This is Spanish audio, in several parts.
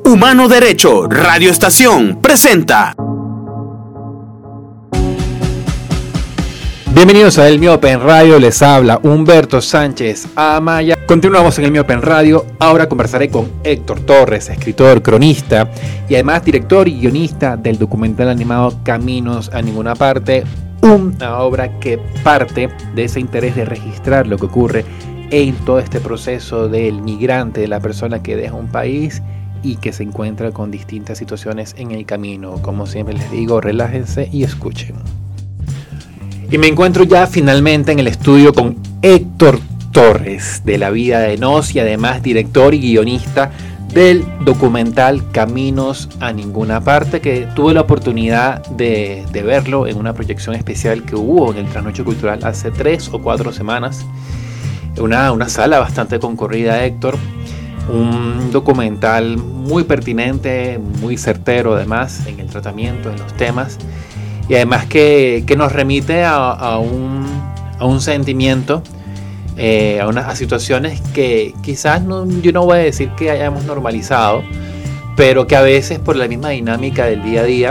Humano Derecho Radio Estación presenta. Bienvenidos a El Miope en Radio, les habla Humberto Sánchez Amaya. Continuamos en El Miope en Radio. Ahora conversaré con Héctor Torres, escritor, cronista y además director y guionista del documental animado Caminos a Ninguna Parte, una obra que parte de ese interés de registrar lo que ocurre en todo este proceso del migrante, de la persona que deja un país y que se encuentra con distintas situaciones en el camino. Como siempre les digo, relájense y escuchen. Y me encuentro ya finalmente en el estudio con Héctor Torres, de La Vida de Nos, y además director y guionista del documental Caminos a Ninguna Parte, que tuve la oportunidad de verlo en una proyección especial que hubo en el Trasnocho Cultural hace 3 o 4 semanas. Una sala bastante concurrida, Héctor. Un documental muy pertinente, muy certero además en el tratamiento de los temas. Y además que nos remite a un sentimiento, a situaciones que quizás yo no voy a decir que hayamos normalizado, pero que a veces por la misma dinámica del día a día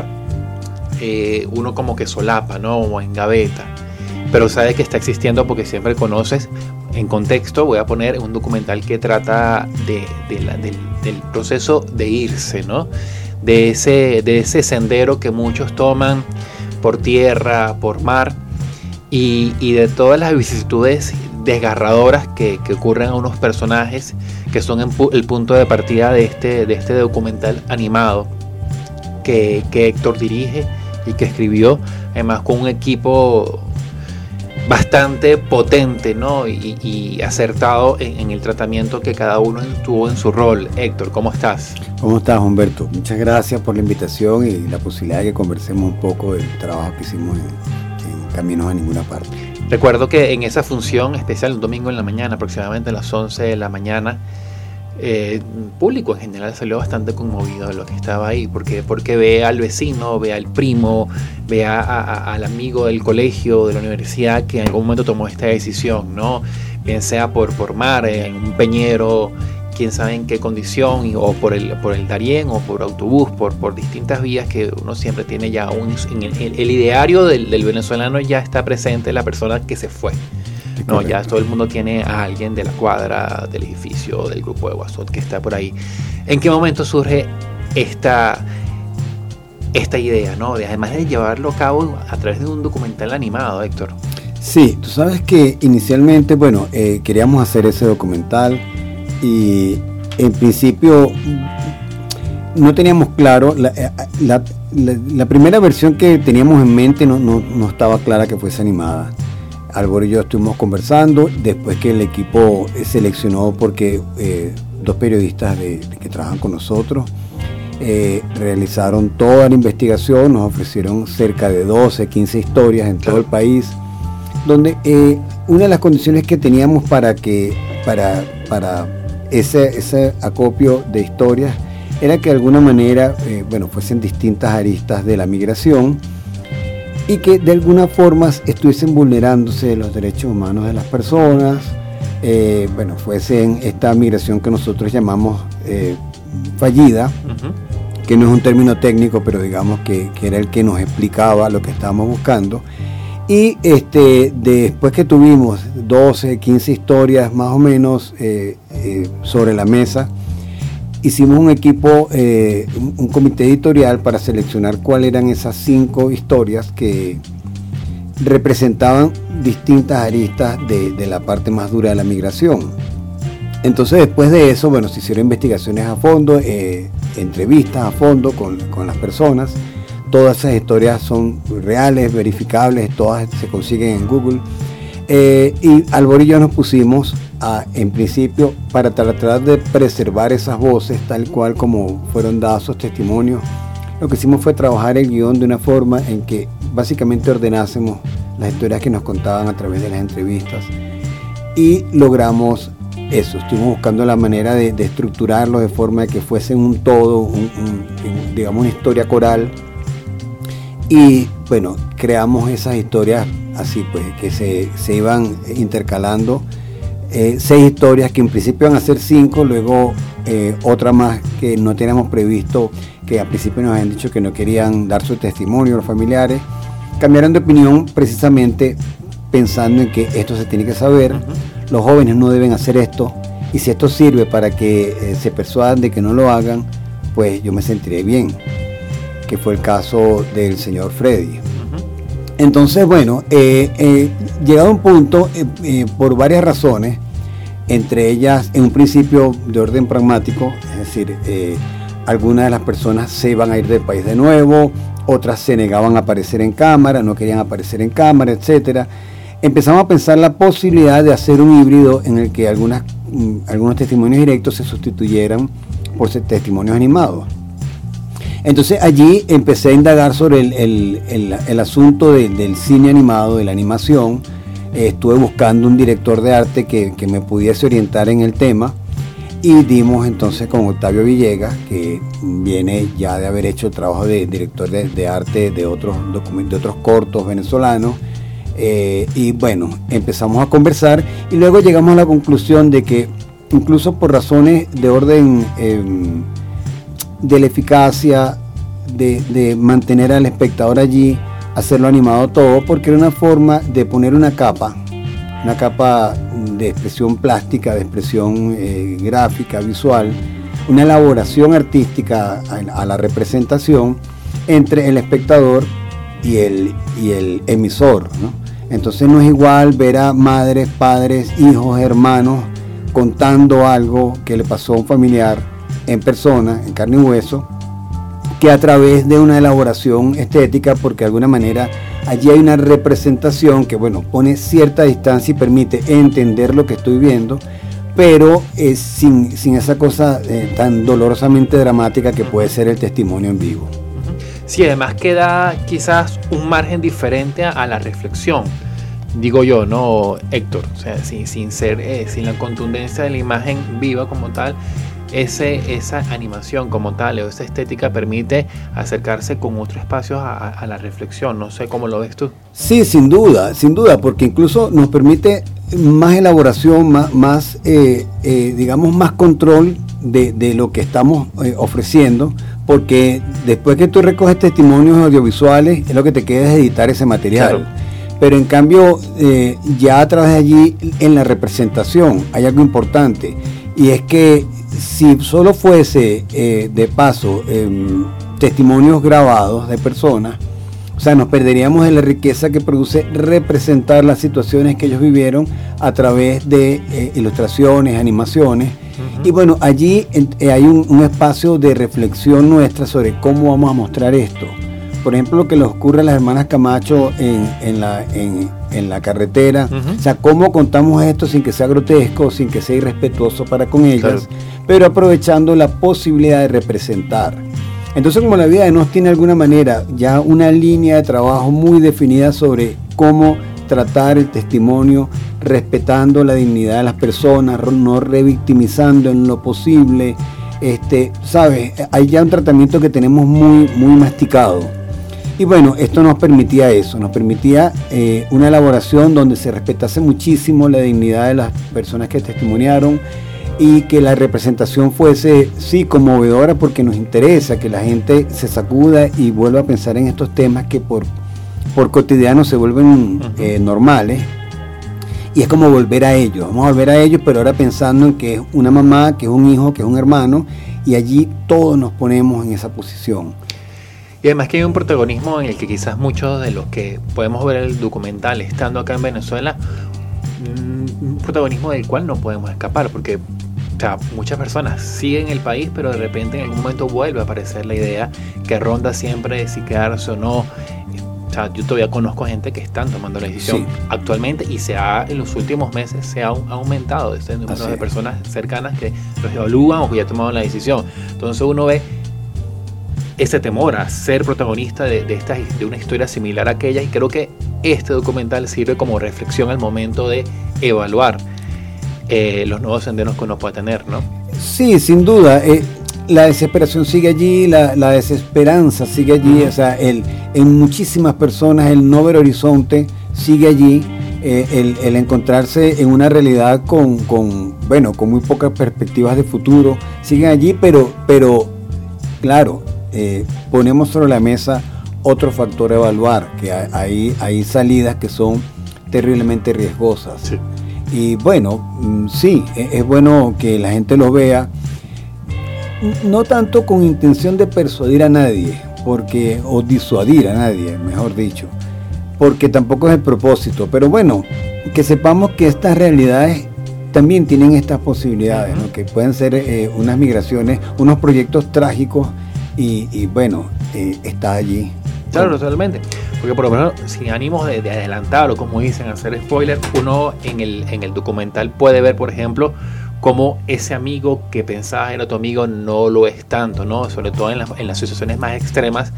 uno como que solapa, ¿no? O engaveta, pero sabe que está existiendo porque siempre conoces. En contexto voy a poner un documental que trata del proceso de irse, ¿no? De ese sendero que muchos toman por tierra, por mar, y de todas las vicisitudes desgarradoras que ocurren a unos personajes que son el punto de partida de este documental animado que Héctor dirige y que escribió, además con un equipo bastante potente, ¿no? y acertado en el tratamiento que cada uno tuvo en su rol. Héctor, ¿cómo estás? ¿Cómo estás, Humberto? Muchas gracias por la invitación y la posibilidad de que conversemos un poco del trabajo que hicimos en Caminos a Ninguna Parte. Recuerdo que en esa función especial, un domingo en la mañana, aproximadamente a las 11 de la mañana, el público en general salió bastante conmovido de lo que estaba ahí, porque ve al vecino, ve al primo, ve al amigo del colegio, de la universidad, que en algún momento tomó esta decisión, ¿no? Bien sea por mar, en un peñero, quién sabe en qué condición, o por el Darién, o por autobús, por distintas vías que uno siempre tiene ya en el ideario del venezolano ya está presente la persona que se fue. No, ya todo el mundo tiene a alguien de la cuadra, del edificio, del grupo de WhatsApp que está por ahí. ¿En qué momento surge esta idea, ¿no? Además de llevarlo a cabo a través de un documental animado, Héctor? Sí, tú sabes que inicialmente, queríamos hacer ese documental y en principio no teníamos claro, la primera versión que teníamos en mente no estaba clara que fuese animada. Álvaro y yo estuvimos conversando después que el equipo seleccionó, porque 2 periodistas que trabajan con nosotros realizaron toda la investigación, nos ofrecieron cerca de 12, 15 historias en todo el país, donde una de las condiciones que teníamos para ese acopio de historias era que de alguna manera fuesen distintas aristas de la migración y que de alguna forma estuviesen vulnerándose los derechos humanos de las personas, fuesen esta migración que nosotros llamamos fallida, uh-huh, que no es un término técnico, pero digamos que era el que nos explicaba lo que estábamos buscando. Y después que tuvimos 12, 15 historias más o menos sobre la mesa, hicimos un equipo, un comité editorial para seleccionar cuáles eran esas 5 historias que representaban distintas aristas de la parte más dura de la migración. Entonces, después de eso, se hicieron investigaciones a fondo, entrevistas a fondo con las personas. Todas esas historias son reales, verificables, todas se consiguen en Google. Y Álvaro y yo nos pusimos en principio, para tratar de preservar esas voces tal cual como fueron dados esos testimonios, lo que hicimos fue trabajar el guión de una forma en que básicamente ordenásemos las historias que nos contaban a través de las entrevistas, y logramos eso. Estuvimos buscando la manera de estructurarlo de forma de que fuesen un todo, digamos una historia coral, y creamos esas historias así, pues, que se iban intercalando 6 historias que en principio iban a ser 5, luego otra más que no teníamos previsto, que al principio nos habían dicho que no querían dar su testimonio los familiares, cambiaron de opinión precisamente pensando en que esto se tiene que saber, los jóvenes no deben hacer esto, y si esto sirve para que se persuadan de que no lo hagan, pues yo me sentiré bien, que fue el caso del señor Freddy. Entonces, bueno, llegado a un punto, por varias razones, entre ellas, en un principio de orden pragmático, es decir, algunas de las personas se iban a ir del país de nuevo, otras se negaban a aparecer en cámara, no querían aparecer en cámara, etcétera. Empezamos a pensar la posibilidad de hacer un híbrido en el que algunos testimonios directos se sustituyeran por testimonios animados. Entonces allí empecé a indagar sobre el asunto del cine animado, de la animación. Estuve buscando un director de arte que me pudiese orientar en el tema, y dimos entonces con Octavio Villegas, que viene ya de haber hecho el trabajo de director de arte de otros cortos venezolanos, y bueno, empezamos a conversar y luego llegamos a la conclusión de que incluso por razones de orden de la eficacia de mantener al espectador allí, hacerlo animado todo, porque era una forma de poner una capa de expresión plástica, de expresión gráfica, visual, una elaboración artística a la representación entre el espectador y el emisor, ¿no? Entonces no es igual ver a madres, padres, hijos, hermanos contando algo que le pasó a un familiar en persona, en carne y hueso, que a través de una elaboración estética, porque de alguna manera allí hay una representación que, bueno, pone cierta distancia y permite entender lo que estoy viendo, pero es sin esa cosa tan dolorosamente dramática que puede ser el testimonio en vivo. Sí, además queda quizás un margen diferente a la reflexión, digo yo, ¿no, Héctor? O sea, sin la contundencia de la imagen viva como tal, esa animación como tal o esa estética permite acercarse con otros espacios a la reflexión. No sé cómo lo ves tú. Sí, sin duda, porque incluso nos permite más elaboración, más digamos, más control de lo que estamos ofreciendo, porque después que tú recoges testimonios audiovisuales, es lo que te queda es editar ese material. Claro. Pero en cambio, ya a través de allí, en la representación, hay algo importante, y es que si solo fuese de paso testimonios grabados de personas, o sea, nos perderíamos de la riqueza que produce representar las situaciones que ellos vivieron a través de ilustraciones, animaciones. Y bueno, allí hay un espacio de reflexión nuestra sobre cómo vamos a mostrar esto. Por ejemplo, lo que le ocurre a las hermanas Camacho en la carretera, o sea, cómo contamos esto sin que sea grotesco, sin que sea irrespetuoso para con ellas, claro, pero aprovechando la posibilidad de representar. Entonces, como la vida de Nos tiene de alguna manera ya una línea de trabajo muy definida sobre cómo tratar el testimonio, respetando la dignidad de las personas, no revictimizando en lo posible, ¿sabes? Hay ya un tratamiento que tenemos muy masticado. Y bueno, esto nos permitía eso, nos permitía una elaboración donde se respetase muchísimo la dignidad de las personas que testimoniaron, y que la representación fuese, sí, conmovedora, porque nos interesa que la gente se sacuda y vuelva a pensar en estos temas que por cotidiano se vuelven normales, y es como volver a ellos, vamos a volver a ellos, pero ahora pensando en que es una mamá, que es un hijo, que es un hermano, y allí todos nos ponemos en esa posición. Y además que hay un protagonismo en el que quizás muchos de los que podemos ver el documental estando acá en Venezuela, un protagonismo del cual no podemos escapar, porque, o sea, muchas personas siguen el país, pero de repente en algún momento vuelve a aparecer la idea que ronda siempre de si quedarse o no. O sea, yo todavía conozco gente que están tomando la decisión actualmente, y en los últimos meses se ha aumentado este número de personas cercanas que los evalúan o que ya tomaron la decisión. Entonces uno ve ese temor a ser protagonista de una historia similar a aquella, y creo que este documental sirve como reflexión al momento de evaluar los nuevos senderos que uno puede tener, ¿no? Sí, sin duda. La desesperación sigue allí, la desesperanza sigue allí, o sea, en muchísimas personas el no ver horizonte sigue allí. el encontrarse en una realidad con muy pocas perspectivas de futuro, siguen allí, pero claro, ponemos sobre la mesa otro factor a evaluar, que hay salidas que son terriblemente riesgosas. Sí. Y bueno, sí, es bueno que la gente lo vea, no tanto con intención de persuadir a nadie, o disuadir a nadie, mejor dicho, porque tampoco es el propósito, pero bueno, que sepamos que estas realidades también tienen estas posibilidades, ¿no? Que pueden ser unas migraciones, unos proyectos trágicos y bueno, está allí. Claro, totalmente. Porque por lo menos, sin ánimos de adelantar o como dicen, hacer spoiler, uno en el documental puede ver, por ejemplo, cómo ese amigo que pensabas era tu amigo no lo es tanto, ¿no? Sobre todo en las situaciones más extremas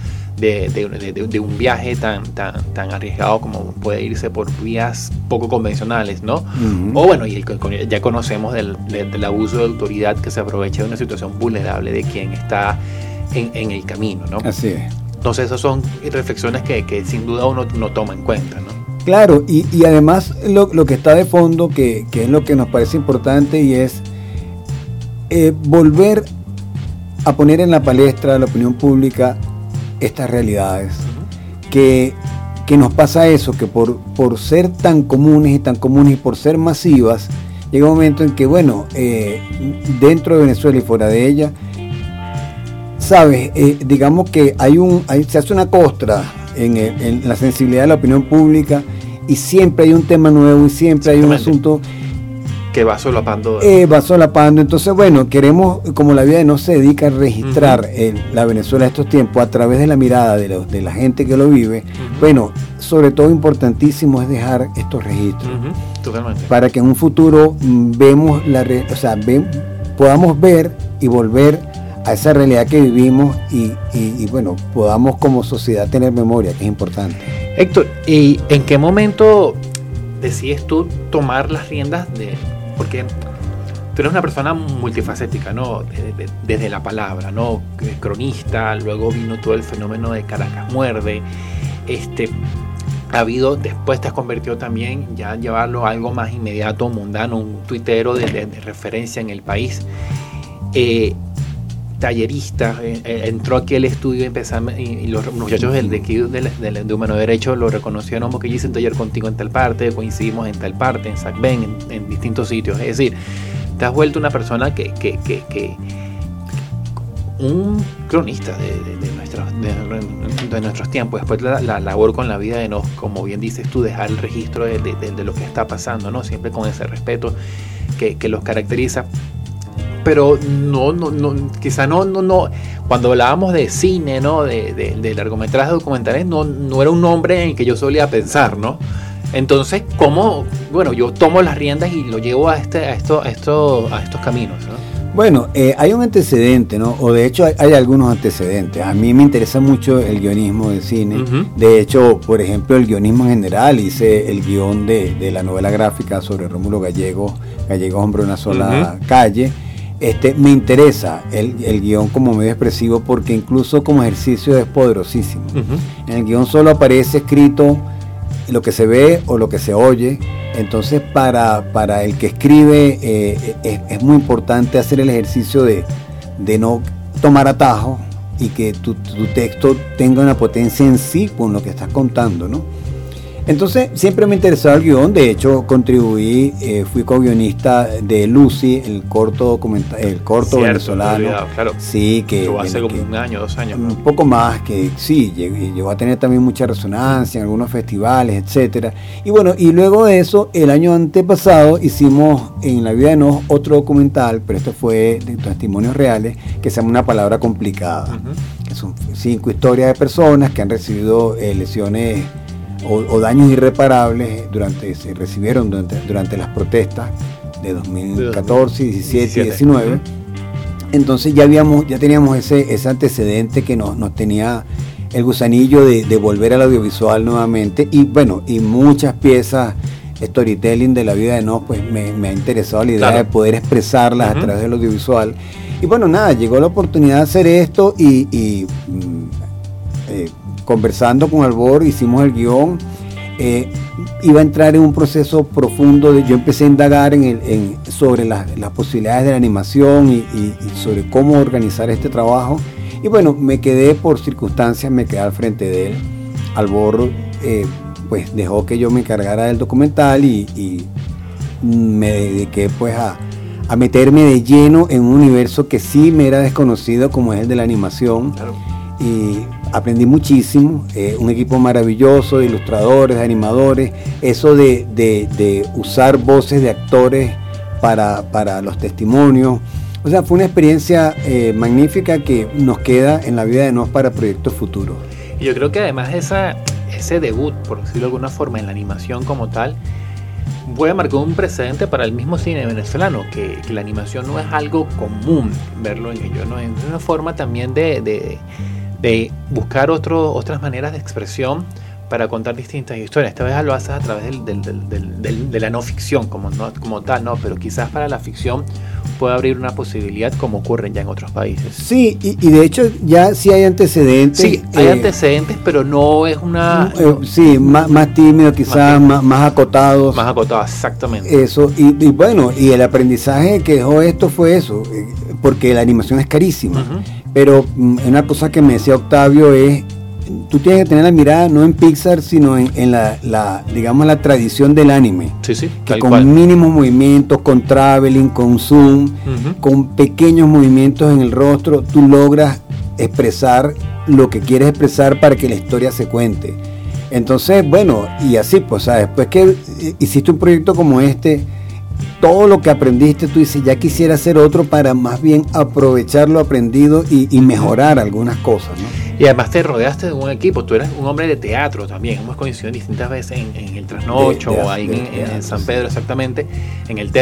de un viaje tan arriesgado como puede irse por vías poco convencionales, ¿no? O bueno, ya conocemos del abuso de autoridad que se aprovecha de una situación vulnerable de quien está en el camino, ¿no? Así es. Entonces esas son reflexiones que sin duda uno no toma en cuenta, ¿no? Claro, y además lo que está de fondo, que es lo que nos parece importante, y es volver a poner en la palestra de la opinión pública estas realidades, que nos pasa eso, que por ser tan comunes y por ser masivas, llega un momento en que, bueno, dentro de Venezuela y fuera de ella, ¿sabes? Digamos que se hace una costra en la sensibilidad de la opinión pública, y siempre hay un tema nuevo y siempre hay un asunto que va solapando. Entonces, bueno, queremos, como La Vida de Nos se dedica a registrar la Venezuela de estos tiempos a través de la mirada de la gente que lo vive, bueno, sobre todo importantísimo es dejar estos registros. Totalmente. Para que en un futuro podamos ver y volver a esa realidad que vivimos y bueno, podamos como sociedad tener memoria, que es importante. Héctor, ¿y en qué momento decides tú tomar las riendas porque tú eres una persona multifacética, ¿no? Desde la palabra, ¿no? Cronista, luego vino todo el fenómeno de Caracas Muerde, después te has convertido también ya en llevarlo a algo más inmediato, mundano, un tuitero de referencia en el país. Tallerista, entró aquí al estudio y los muchachos de Humano Derecho lo reconocieron porque yo hice un taller contigo en tal parte, coincidimos en tal parte, en SACBEN, en distintos sitios. Es decir, te has vuelto una persona que un cronista de nuestros tiempos. Después la labor con La Vida de Nos, como bien dices tú, dejar el registro de lo que está pasando, ¿no? Siempre con ese respeto que los caracteriza. Pero quizá no. Cuando hablábamos de cine, ¿no? De largometrajes documentales, no era un nombre en el que yo solía pensar, ¿no? Entonces, ¿cómo? Bueno, yo tomo las riendas y lo llevo a estos caminos, ¿no? Bueno, hay un antecedente, ¿no? O de hecho hay algunos antecedentes. A mí me interesa mucho el guionismo de cine. De hecho, por ejemplo, el guionismo en general. Hice el guión de la novela gráfica sobre Rómulo Gallegos, Hombre de una sola calle. Me interesa el guión como medio expresivo, porque incluso como ejercicio es poderosísimo. En el guión solo aparece escrito lo que se ve o lo que se oye. Entonces para el que escribe es muy importante hacer el ejercicio de no tomar atajo y que tu texto tenga una potencia en sí con lo que estás contando, ¿no? Entonces siempre me interesaba el guión. De hecho contribuí, fui co-guionista de Lucy, el corto venezolano. Claro. Sí, que hace como un año, 2 años. Un poco más, que sí, llegó a tener también mucha resonancia en algunos festivales, etcétera. Y bueno, y luego de eso, el año antepasado hicimos en La Vida de Nos otro documental, pero esto fue de testimonios reales, que se llama Una Palabra Complicada. Que son 5 historias de personas que han recibido lesiones o daños irreparables se recibieron durante las protestas de 2014, 17 y 19. Entonces ya teníamos ese antecedente que nos tenía el gusanillo de volver al audiovisual nuevamente, y bueno, y muchas piezas storytelling de La Vida de Nos, pues me ha interesado la idea de poder expresarlas a través del audiovisual. Y bueno, nada, llegó la oportunidad de hacer esto conversando con Albor hicimos el guión. iba a entrar en un proceso profundo. Yo empecé a indagar sobre las posibilidades de la animación y sobre cómo organizar este trabajo. Y bueno, me quedé por circunstancias, me quedé al frente de él. Albor pues dejó que yo me encargara del documental y me dediqué pues a meterme de lleno en un universo que sí me era desconocido, como es el de la animación. Claro. Y aprendí muchísimo, un equipo maravilloso de ilustradores, de animadores, eso de usar voces de actores para los testimonios. O sea, fue una experiencia magnífica que nos queda en la vida de Nos para proyectos futuros. Y yo creo que además ese debut, por decirlo de alguna forma, en la animación como tal, puede marcar un precedente para el mismo cine venezolano, que la animación no es algo común verlo en ello, ¿no? Es una forma también de buscar otras maneras de expresión para contar distintas historias. Esta vez lo haces a través de la no ficción como tal, ¿no? Pero quizás para la ficción puede abrir una posibilidad, como ocurre ya en otros países. Sí, y de hecho ya sí hay antecedentes. Sí, hay antecedentes, pero no es una... sí, más tímido quizás, más acotados. Más acotados, exactamente. Eso, y bueno, y el aprendizaje que dejó esto fue eso, porque la animación es carísima. Uh-huh. Pero una cosa que me decía Octavio es, tú tienes que tener la mirada no en Pixar, sino en la digamos, la tradición del anime. Sí, que con mínimos movimientos, con traveling, con zoom, uh-huh, con pequeños movimientos en el rostro, tú logras expresar lo que quieres expresar para que la historia se cuente. Entonces, bueno, y así, pues, o sea, después que hiciste un proyecto como este, todo lo que aprendiste, tú dices, ya quisiera hacer otro para más bien aprovechar lo aprendido y mejorar algunas cosas, ¿no? Y además te rodeaste de un equipo, tú eres un hombre de teatro también, hemos coincidido distintas veces en el Trasnocho o ahí en San Pedro exactamente, en el TED,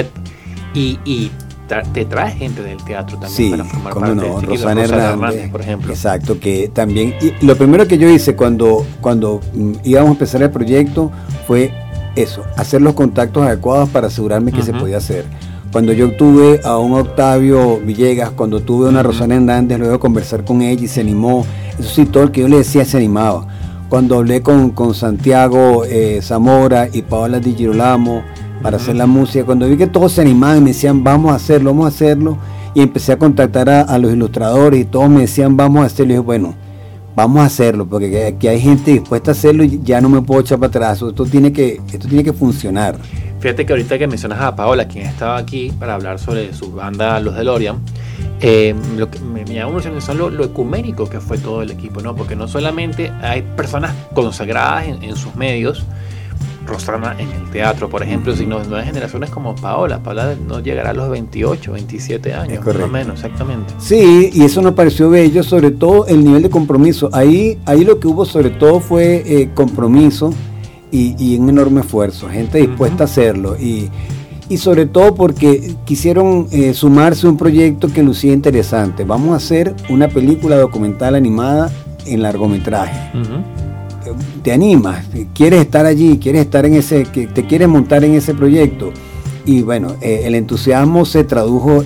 y te traes gente del teatro también, sí, para formar parte de este equipo. Rosana Hernández, por ejemplo. Exacto, que también, y lo primero que yo hice cuando íbamos a empezar el proyecto fue eso, hacer los contactos adecuados para asegurarme que, uh-huh, se podía hacer. Cuando yo tuve a un Octavio Villegas, cuando tuve a una, uh-huh, Rosana Hernández, luego conversar con ella y se animó. Eso sí, todo el que yo le decía se animaba. Cuando hablé con Santiago Zamora y Paola Di Girolamo para, uh-huh, hacer la música, cuando vi que todos se animaban y me decían vamos a hacerlo, y empecé a contactar a los ilustradores y todos me decían vamos a hacerlo, y dije bueno, vamos a hacerlo, porque aquí hay gente dispuesta a hacerlo y ya no me puedo echar para atrás, esto tiene que funcionar. Fíjate que ahorita que mencionas a Paola, quien estaba aquí para hablar sobre su banda Los DeLorean, lo que me llama mucho la atención lo ecuménico que fue todo el equipo, ¿no? Porque no solamente hay personas consagradas en sus medios, Rosana en el teatro, por ejemplo, sino de nuevas generaciones como Paola no llegará a los 28, 27 años, más o menos, exactamente. Sí, y eso nos pareció bello, sobre todo el nivel de compromiso. Ahí lo que hubo sobre todo fue compromiso y un enorme esfuerzo, gente dispuesta, uh-huh, a hacerlo, y sobre todo porque quisieron sumarse a un proyecto que lucía interesante. Vamos a hacer una película documental animada en largometraje. Uh-huh. Te animas, quieres estar allí, quieres estar te quieres montar en ese proyecto. Y bueno, el entusiasmo se tradujo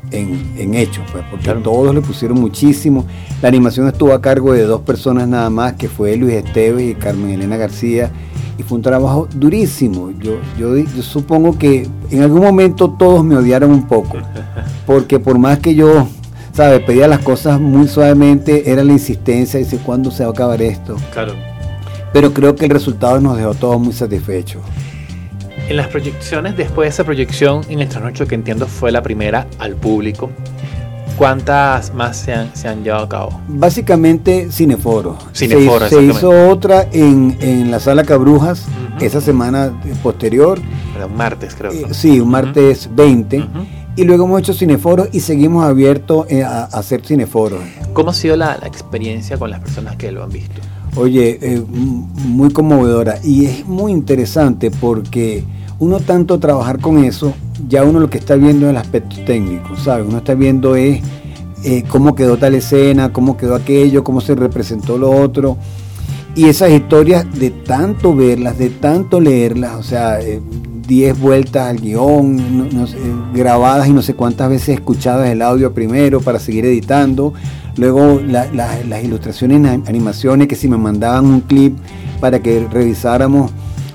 en hechos, pues, porque, claro, todos le pusieron muchísimo. La animación estuvo a cargo de 2 personas nada más, que fue Luis Esteves y Carmen Elena García, y fue un trabajo durísimo. Yo supongo que en algún momento todos me odiaron un poco, porque por más que yo, pedía las cosas muy suavemente, era la insistencia, dice, ¿cuándo se va a acabar esto? Claro. Pero creo que el resultado nos dejó todos muy satisfechos. En las proyecciones, después de esa proyección en el Trasnocho, que entiendo fue la primera al público, ¿cuántas más se han llevado a cabo? Básicamente Cineforo. Se hizo otra en la Sala Cabrujas, uh-huh, esa semana posterior. Un martes, creo. Sí, un martes, uh-huh, 20. Uh-huh. Y luego hemos hecho cineforos y seguimos abiertos a hacer cineforos. ¿Cómo ha sido la experiencia con las personas que lo han visto? Oye, muy conmovedora, y es muy interesante porque uno tanto trabajar con eso, ya uno lo que está viendo es el aspecto técnico, ¿sabes? Uno está viendo es cómo quedó tal escena, cómo quedó aquello, cómo se representó lo otro, y esas historias de tanto verlas, de tanto leerlas, o sea, 10 vueltas al guión, no sé, grabadas y no sé cuántas veces escuchadas el audio primero para seguir editando, luego las ilustraciones, animaciones, que si me mandaban un clip para que revisáramos,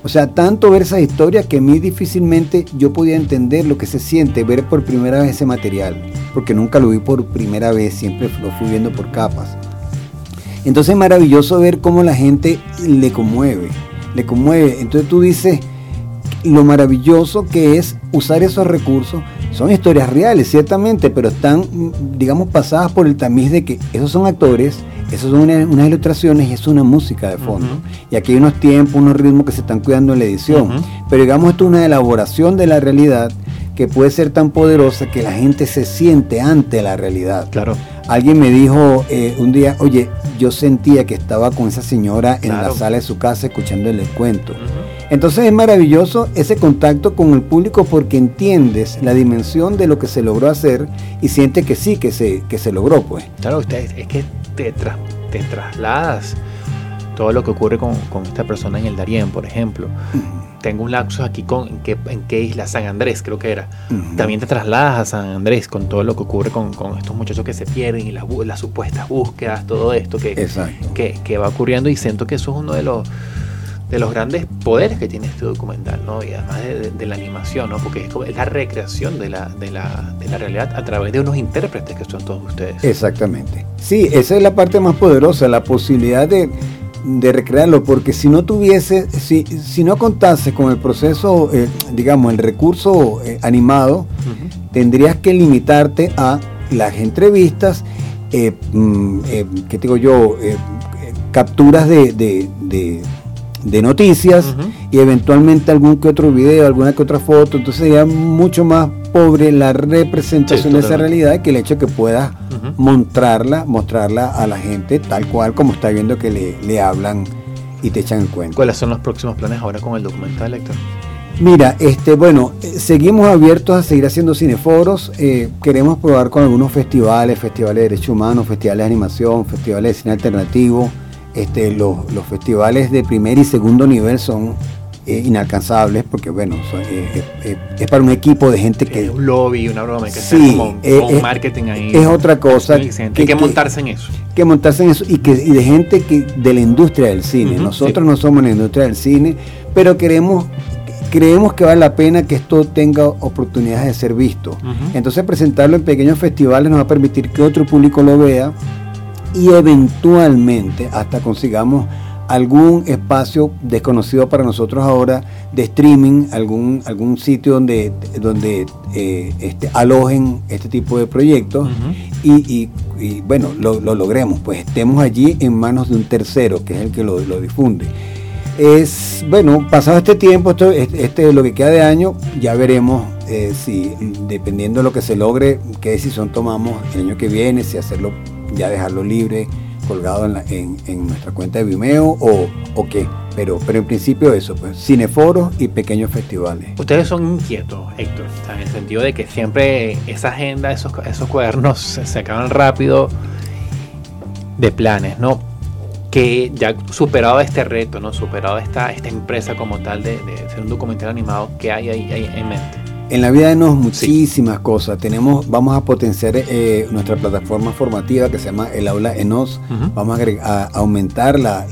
O sea, tanto ver esas historias que a mí difícilmente yo podía entender lo que se siente ver por primera vez ese material, porque nunca lo vi por primera vez, siempre lo fui viendo por capas. Entonces es maravilloso ver cómo la gente le conmueve. Entonces tú dices lo maravilloso que es usar esos recursos. Son historias reales, ciertamente, pero están, digamos, pasadas por el tamiz de que esos son actores, esas son unas ilustraciones y es una música de fondo. Y aquí hay unos tiempos, unos ritmos que se están cuidando en la edición. Pero digamos, esto es una elaboración de la realidad que puede ser tan poderosa que la gente se siente ante la realidad. Claro. Alguien me dijo un día, oye, yo sentía que estaba con esa señora en la sala de su casa escuchándole el cuento. Entonces es maravilloso ese contacto con el público porque entiendes la dimensión de lo que se logró hacer y sientes que sí, que se logró, pues. Claro, es que te trasladas todo lo que ocurre con esta persona en el Darién, por ejemplo. Tengo un lapsus aquí en qué isla, San Andrés creo que era. También te trasladas a San Andrés con todo lo que ocurre con estos muchachos que se pierden y las supuestas búsquedas, todo esto que va ocurriendo, y siento que eso es uno de los grandes poderes que tiene este documental, ¿no? Y además de la animación, ¿no? Porque es la recreación de la realidad a través de unos intérpretes que son todos ustedes. Exactamente. Sí, esa es la parte más poderosa, la posibilidad de recrearlo, porque si no tuviese, si no contase con el proceso, digamos, el recurso animado, tendrías que limitarte a las entrevistas, ¿qué te digo yo? Capturas de noticias y eventualmente algún que otro video, alguna que otra foto. Entonces sería mucho más pobre la representación de esa realidad que el hecho que puedas mostrarla a la gente tal cual como está viendo que le hablan y te echan el cuento. ¿Cuáles son los próximos planes ahora con el documental, Héctor? Mira, seguimos abiertos a seguir haciendo cineforos. Queremos probar con algunos festivales de derechos humanos, festivales de animación, festivales de cine alternativo. Los festivales de primer y segundo nivel son inalcanzables porque bueno, es para un equipo de gente que... Es un lobby, una broma, que sí, como un marketing ahí. Es otra cosa. Hay que montarse en eso. Que montarse en eso y de gente de la industria del cine. Nosotros no somos la industria del cine, pero creemos que vale la pena que esto tenga oportunidades de ser visto. Entonces presentarlo en pequeños festivales nos va a permitir que otro público lo vea y eventualmente hasta consigamos algún espacio desconocido para nosotros ahora de streaming, algún sitio donde alojen este tipo de proyectos y bueno, lo logremos, pues estemos allí en manos de un tercero que es el que lo difunde. Bueno, pasado este tiempo, lo que queda de año, ya veremos si, dependiendo de lo que se logre, qué decisión tomamos el año que viene, si hacerlo, ya dejarlo libre, colgado en nuestra cuenta de Vimeo o qué. Pero en principio eso, pues, cineforos y pequeños festivales. Ustedes son inquietos, Héctor, en el sentido de que siempre esa agenda, esos cuadernos se acaban rápido de planes, ¿no? Que ya superado este reto, ¿no? Superado esta empresa como tal de ser un documental animado, ¿qué hay ahí en mente? En la vida de nos muchísimas cosas. Vamos a potenciar nuestra plataforma formativa que se llama El Aula Enos. Vamos a aumentar la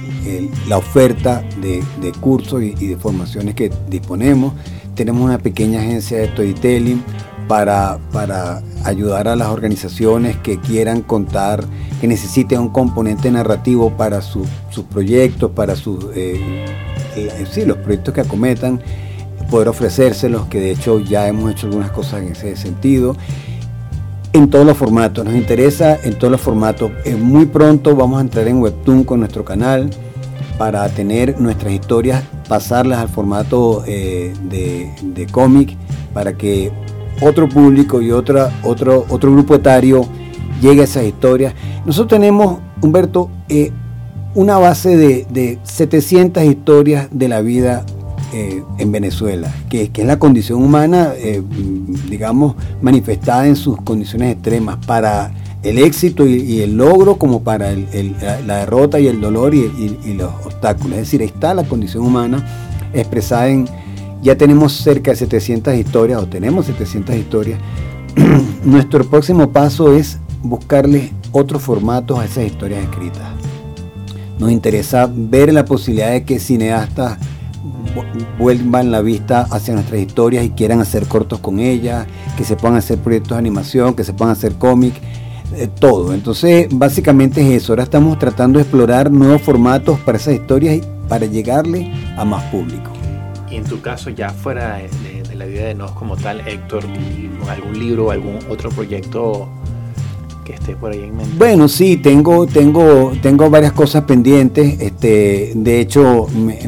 oferta de cursos y de formaciones que disponemos. Tenemos una pequeña agencia de storytelling para ayudar a las organizaciones que quieran contar, que necesiten un componente narrativo para sus proyectos, para los proyectos que acometan, poder ofrecérselos, que de hecho ya hemos hecho algunas cosas en ese sentido, en todos los formatos. Nos interesa en todos los formatos. Muy pronto vamos a entrar en Webtoon con nuestro canal para tener nuestras historias, pasarlas al formato de cómic, para que otro público y otro grupo etario llegue a esas historias. Nosotros tenemos, Humberto, una base de 700 historias de la vida en Venezuela, que es la condición humana, digamos, manifestada en sus condiciones extremas, para el éxito y el logro, como para la derrota y el dolor y los obstáculos. Es decir, está la condición humana expresada ya tenemos cerca de 700 historias, o tenemos 700 historias. Nuestro próximo paso es buscarle otros formatos a esas historias escritas. Nos interesa ver la posibilidad de que cineastas vuelvan la vista hacia nuestras historias y quieran hacer cortos con ellas, que se puedan hacer proyectos de animación, que se puedan hacer cómics, todo. Entonces, básicamente es eso. Ahora estamos tratando de explorar nuevos formatos para esas historias y para llegarle a más público. Y en tu caso, ya fuera de la vida de Nos como tal, Héctor, ¿algún libro o algún otro proyecto que esté por ahí en mente? Bueno, sí, tengo varias cosas pendientes. De hecho,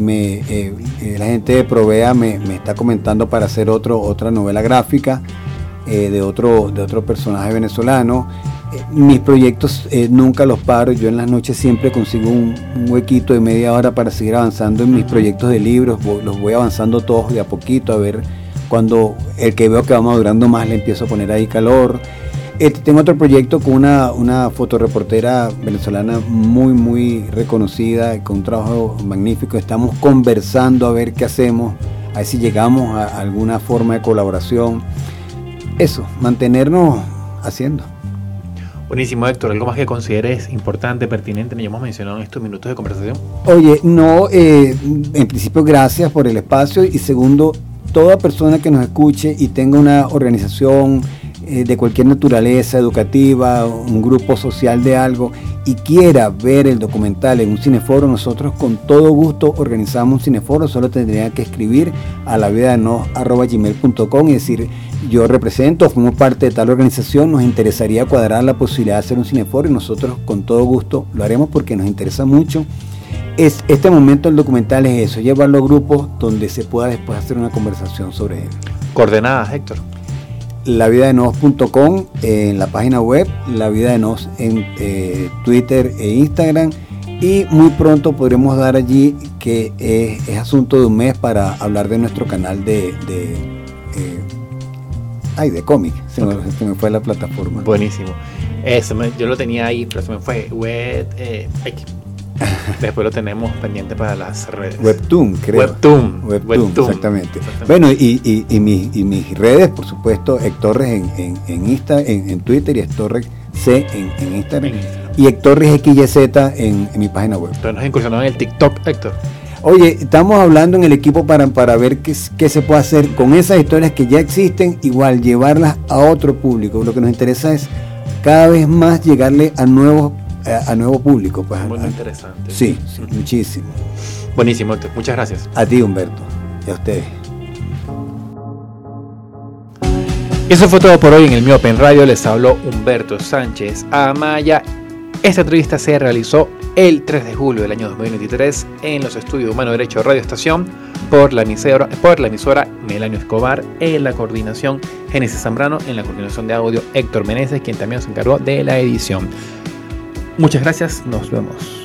la gente de Provea me está comentando para hacer otra novela gráfica de otro personaje venezolano. Mis proyectos nunca los paro. Yo en las noches siempre consigo un huequito de media hora para seguir avanzando en mis proyectos de libros. Los voy avanzando todos de a poquito, a ver cuando el que veo que va madurando más le empiezo a poner ahí calor. Tengo otro proyecto con una fotoreportera venezolana muy reconocida, con un trabajo magnífico. Estamos conversando a ver qué hacemos, a ver si llegamos a alguna forma de colaboración. Eso, mantenernos haciendo. Buenísimo, Héctor. ¿Algo más que consideres importante, pertinente, nos hemos mencionado en estos minutos de conversación? Oye, no, en principio gracias por el espacio, y segundo, toda persona que nos escuche y tenga una organización de cualquier naturaleza, educativa, un grupo social de algo, y quiera ver el documental en un cineforo, nosotros con todo gusto organizamos un cineforo. Solo tendría que escribir a lavidadenos@gmail.com y decir: yo represento, formo parte de tal organización, nos interesaría cuadrar la posibilidad de hacer un cineforo, y nosotros con todo gusto lo haremos porque nos interesa mucho. Este momento del documental es eso, llevarlo a grupos donde se pueda después hacer una conversación sobre él. Coordenadas, Héctor. lavidadenos.com en la página web, La Vida de Nos en Twitter e Instagram, y muy pronto podremos dar allí, que es asunto de un mes, para hablar de nuestro canal de cómic. Se me fue la plataforma. Buenísimo. Yo lo tenía ahí, pero se me fue. Después lo tenemos pendiente para las redes. Webtoon, creo. Webtoon. Exactamente. Bueno, y mis redes, por supuesto, Hectorres en Twitter, y Hectorres C en Instagram, y Hectorres XYZ en mi página web. Entonces nos incursionamos en el TikTok, Héctor. Oye, estamos hablando en el equipo para ver qué se puede hacer con esas historias que ya existen, igual llevarlas a otro público. Lo que nos interesa es cada vez más llegarle a nuevo público. Pues, muy interesante. Sí, muchísimo. Buenísimo, Héctor. Muchas gracias. A ti, Humberto, y a ustedes. Eso fue todo por hoy en el Miope en Radio. Les habló Humberto Sánchez Amaya. Esta entrevista se realizó el 3 de julio del año 2023 en los estudios de Humano Derecho Radio Estación por la emisora Melanio Escobar, en la coordinación Génesis Zambrano, en la coordinación de audio Héctor Meneses, quien también se encargó de la edición. Muchas gracias, nos vemos.